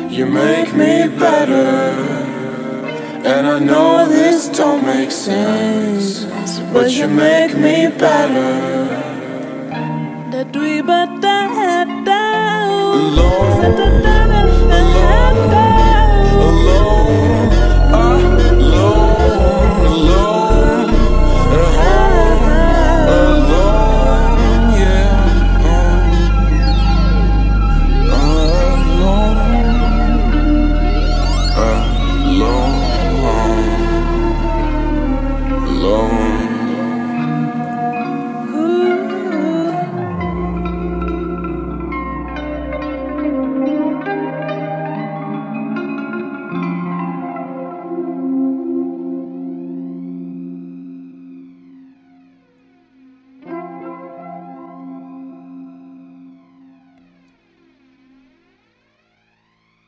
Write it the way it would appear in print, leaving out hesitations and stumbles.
You make me better. And I know this don't make sense, but you make me better. That we but that Lord,